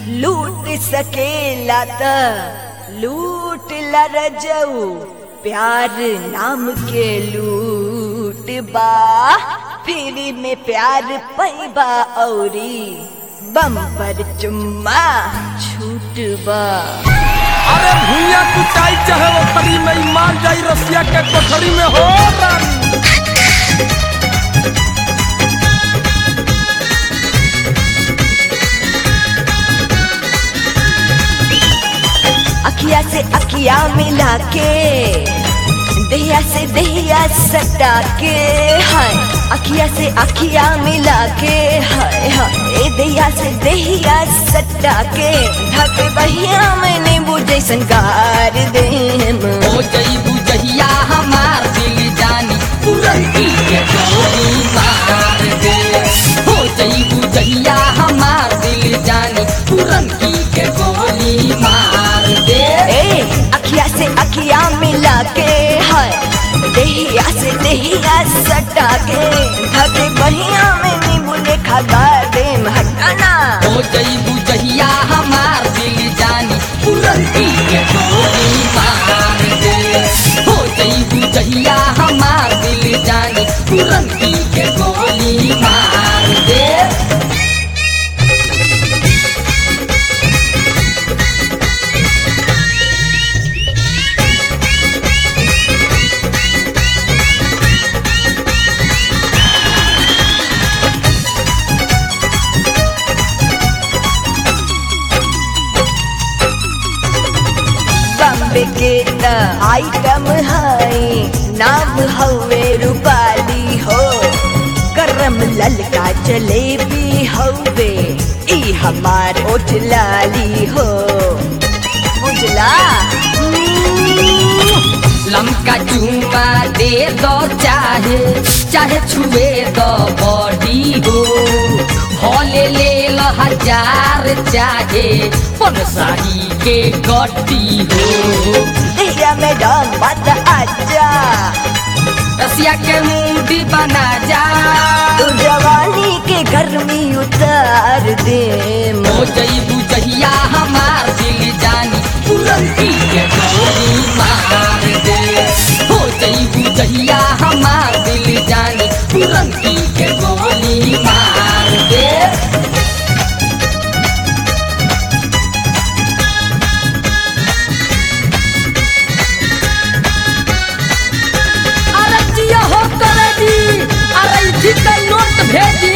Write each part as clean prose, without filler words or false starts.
लूट सकेला त लूट लरजऊ प्यार नाम के लूट बा फिर में प्यार पैबा औरी बम पर चुम्मा छूट बा। अरे भूया कुचाई चाहे वो परी में ईमान जाई रसिया के कोठरी में हो रानी। अखिया से अखिया मिला के दहिया से दहिया सटा के हाय अखिया से अखिया मिला के हाय हाय दहिया से दहिया सटा के ढक बहिया मैंने बुझे संगार दे हो जई बुझहिया हमार दिल जानी पुरंती के गोली मार दे। हो जई बुझहिया हमार दिल जानी पुरंती के गोली मार दे। अखिया से अखिया मिला के हाय दहिया से दहिया सटा के ढक बहिया मैंने बुझे खगार दे हटाना। हो जई बुझहिया हमार दिल जानी पुरंती के गोली मार दे। हो जई बुझहिया हमार दिल जानी पुरंती के गोली मार दे। बम्बे के त आइटम है नाम हवे रूपाली हो गरम ललका जलेबी हवे ई हमार ओठ लाली हो बुझला। लमका चूमा दे दो चाहे चाहे छुए दो बॉडी हो भले ले लो 1000 चाहे पनसाही के गड्डी हो। दहिया में डाल बात आजा रसिया के मूडी बना जा तू जवानी के गर्मी उतार दे। हो जई बुझहिया हमार दिल जानी पुरंती के गोली मार दे। हो जई बुझहिया हमार दिल जानी पुरंती के गोली मार दे। अरे जिया हो करेगी अरे जितना नोट भेजी।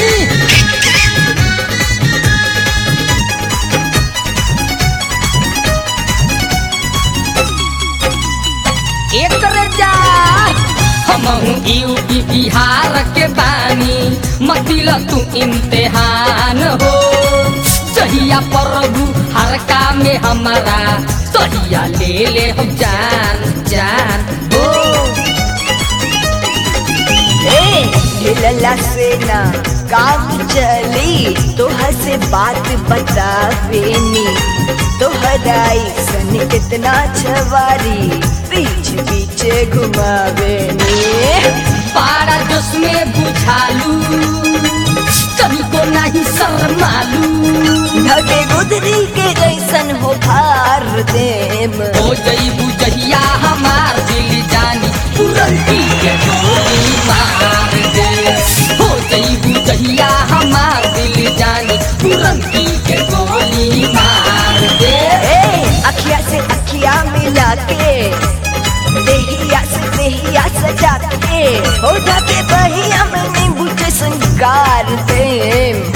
एक जा हम यूपी बिहार के बानी मतिल तू इम्तिहान हो जहिया प्रभु हरका में हमारा तहिया ले ले हम जान जान हो। ढिलला से ना काम चली तोहर से बात बतावेनी तोहराई सन कितना छवारी बीच बीच घुमावेनी। पारा जोश में बुझालू कभी को नहीं शर्मालू ढके गुदरी के जैसन हो भार देम। हो जई बुझहिया हमार दिल जानी पुरंती के गोली मार दे। हो जई बुझहिया हमार दिल जानी पुरंती के गोली मार दे। अखिया से अखिया मिला के दहिया से दहिया सजा के हो ढके बहिया मैंने बुझे संगार दे।